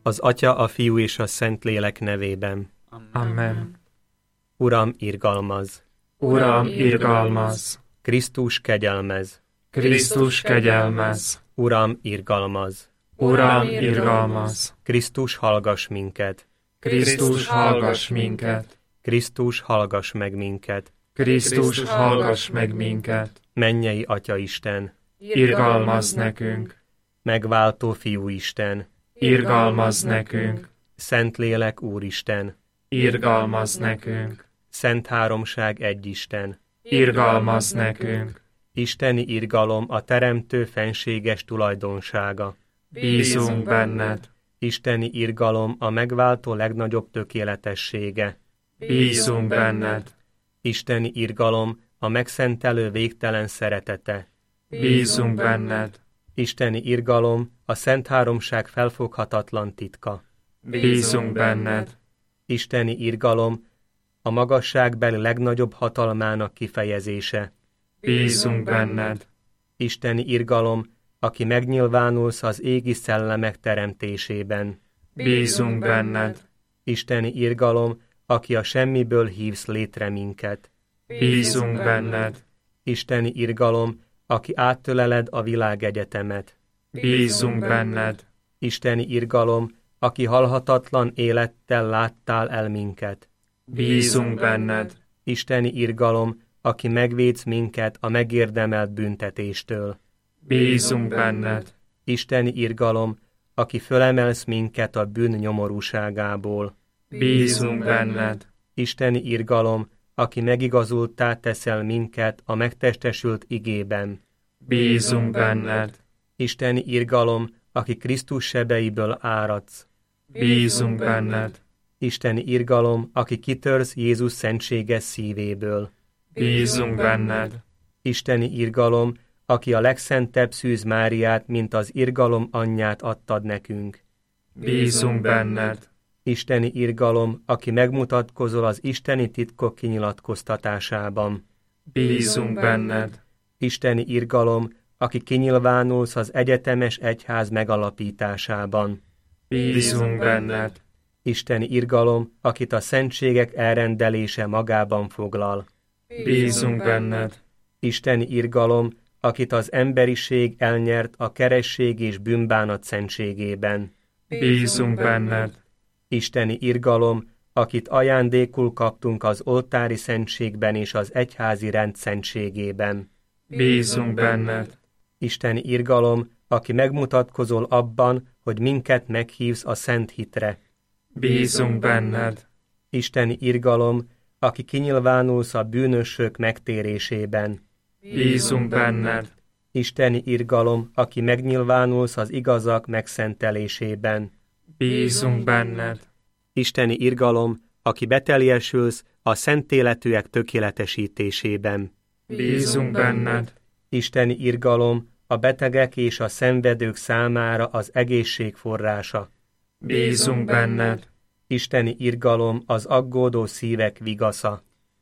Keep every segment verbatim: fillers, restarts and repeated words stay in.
Az Atya, a Fiú és a Szentlélek nevében. Amen. Uram, irgalmaz! Uram, irgalmaz! Krisztus, kegyelmez! Krisztus, kegyelmez! Uram, irgalmaz! Uram, irgalmaz! Krisztus, hallgass minket! Krisztus, hallgass minket! Krisztus, hallgass meg minket! Krisztus, hallgass meg minket! Mennyei Atya Isten! Irgalmaz nekünk! Megváltó Fiú Isten! Irgalmaz nekünk! Szentlélek Úristen! Irgalmaz nekünk! Szent Háromság egyisten! Irgalmaz nekünk! Isteni irgalom a Teremtő fenséges tulajdonsága. Bízunk benned! Isteni irgalom a megváltó legnagyobb tökéletessége. Bízunk benned! Isteni irgalom a megszentelő végtelen szeretete. Bízunk benned! Isteni irgalom a Szent Háromság felfoghatatlan titka. Bízunk benned! Isteni irgalom a magasságbeli legnagyobb hatalmának kifejezése. Bízunk benned! Isteni irgalom, aki megnyilvánulsz az égi szellemek teremtésében. Bízunk benned! Isteni irgalom, aki a semmiből hívsz létre minket. Bízunk benned! Isteni irgalom, aki áttöleled a világegyetemet. Bízunk benned! Isteni irgalom, aki halhatatlan élettel láttál el minket. Bízunk benned! Isteni irgalom, aki megvédsz minket a megérdemelt büntetéstől. Bízunk benned! Isteni irgalom, aki fölemelsz minket a bűn nyomorúságából. Bízunk benned! Isteni irgalom, aki megigazulttá teszel minket a megtestesült igében. Bízunk benned! Isteni irgalom, aki Krisztus sebeiből áradsz. Bízunk benned! Isteni irgalom, aki kitörsz Jézus szentséges szívéből. Bízunk benned! Isteni irgalom, aki a legszentebb Szűz Máriát, mint az irgalom anyját adtad nekünk. Bízunk benned! Isteni irgalom, aki megmutatkozol az isteni titkok kinyilatkoztatásában. Bízunk benned! Isteni irgalom, aki kinyilvánulsz az egyetemes egyház megalapításában. Bízunk benned! Isteni irgalom, akit a szentségek elrendelése magában foglal. Bízunk benned! Isteni irgalom, akit az emberiség elnyert a keresség és bűnbánat szentségében. Bízunk benned! Isteni irgalom, akit ajándékul kaptunk az oltári szentségben és az egyházi rend szentségében. Bízunk benned! Isteni irgalom, aki megmutatkozol abban, hogy minket meghívsz a szent hitre. Bízunk benned! Isteni irgalom, aki kinyilvánulsz a bűnösök megtérésében. Bízunk benned! Isteni irgalom, aki megnyilvánulsz az igazak megszentelésében. Bízunk benned! Isteni irgalom, aki beteljesülsz a szentéletűek tökéletesítésében. Bízunk benned! Isteni irgalom, a betegek és a szenvedők számára az egészség forrása. Bízunk benned! Isteni irgalom, az aggódó szívek vigasza.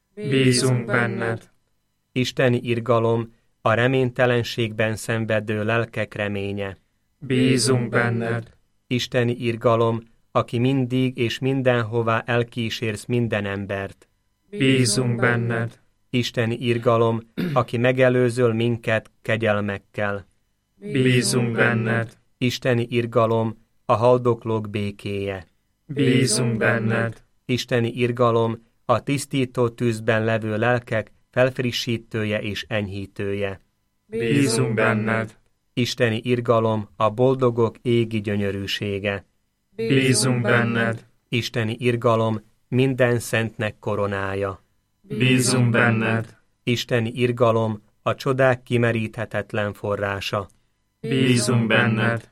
Bízunk benned! Isteni irgalom, a reménytelenségben szenvedő lelkek reménye. Bízunk benned! Isteni irgalom, aki mindig és mindenhová elkísérsz minden embert. Bízunk benned! Isteni irgalom, aki megelőzöl minket kegyelmekkel. Bízunk benned! Isteni irgalom, a haldoklók békéje. Bízunk benned! Isteni irgalom, a tisztító tűzben levő lelkek felfrissítője és enyhítője. Bízunk benned! Isteni irgalom, a boldogok égi gyönyörűsége. Bízunk benned! Isteni irgalom, minden szentnek koronája. Bízunk benned! Isteni irgalom, a csodák kimeríthetetlen forrása. Bízunk benned!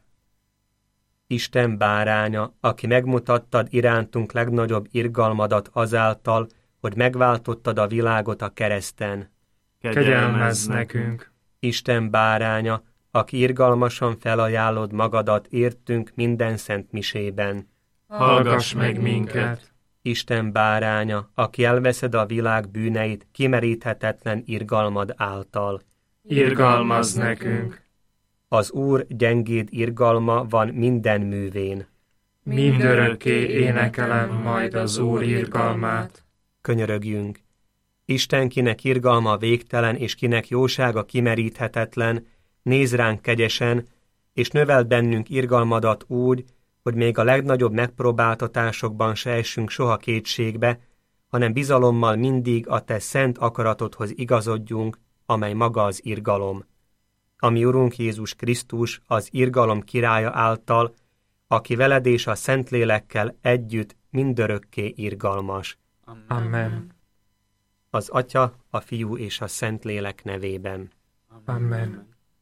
Isten báránya, aki megmutattad irántunk legnagyobb irgalmadat azáltal, hogy megváltottad a világot a kereszten. Kegyelmezz nekünk! Isten báránya, aki irgalmasan felajánlod magadat értünk minden szent misében. Hallgass meg minket! Isten báránya, aki elveszed a világ bűneit kimeríthetetlen irgalmad által. Irgalmazz nekünk! Az Úr gyengéd irgalma van minden művén. mindörökké énekelem majd az Úr irgalmát. Könyörögjünk. Isten, kinek irgalma végtelen, és kinek jósága kimeríthetetlen, néz ránk kegyesen, és növeld bennünk irgalmadat úgy, hogy még a legnagyobb megpróbáltatásokban se essünk soha kétségbe, hanem bizalommal mindig a te szent akaratodhoz igazodjunk, amely maga az irgalom. Ami Urunk Jézus Krisztus, az irgalom királya által, aki veled és a Szentlélekkel együtt mindörökké irgalmas. Amen. Az Atya, a Fiú és a Szentlélek nevében. Amen.